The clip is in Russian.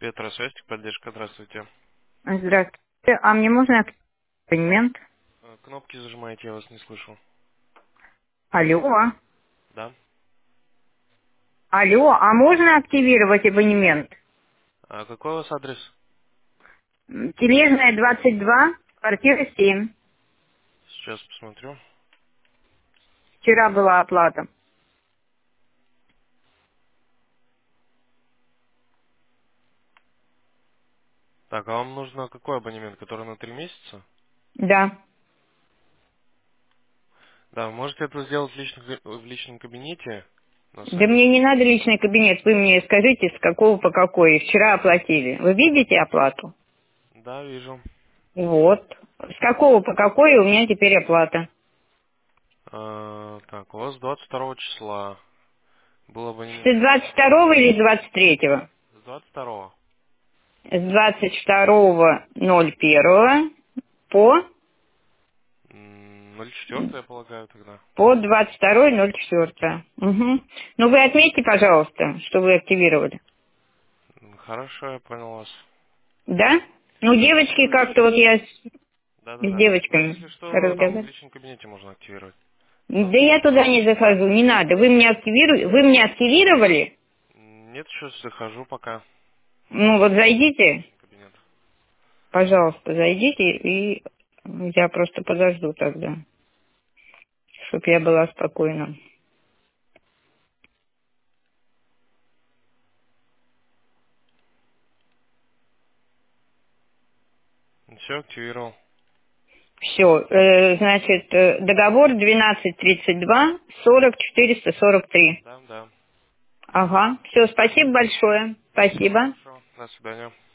Петросвязь, поддержка, здравствуйте. Здравствуйте. А мне можно абонемент? Кнопки зажимаете, я вас не слышу. Алло. Да? Алло, а можно активировать абонемент? А какой у вас адрес? Тележная 22, квартира 7. Сейчас посмотрю. Вчера была оплата. Так, а вам нужно какой абонемент, который на 3 месяца? Да. Да, вы можете это сделать в личном кабинете на Да сайте. мне не надо личный кабинет. Вы мне скажите, с какого по какой. Вчера оплатили. Вы видите оплату? Да, вижу. Вот. С какого по какой у меня теперь оплата? Так, у вас 22 числа был С абонемент 22 или с 23? с 22. С 22.01 по 04, я полагаю, тогда. По 22.04. Угу. Ну, вы отметьте, пожалуйста, что вы активировали. Хорошо, я понял вас. Да? Ну, девочки Ну, как-то вот я с да-да-да. Ну, девочками если что, там в разговаривала. личном кабинете можно активировать. Да я туда не захожу, не надо. Вы мне активировали? Нет, еще захожу пока Ну, вот в зайдите, личный кабинет. пожалуйста, зайдите, и я просто подожду тогда, чтобы я была спокойна. Все, активировал. Все, значит, договор 1232 40 443. Да, да. Ага, все, спасибо большое. Спасибо. Хорошо. До свидания.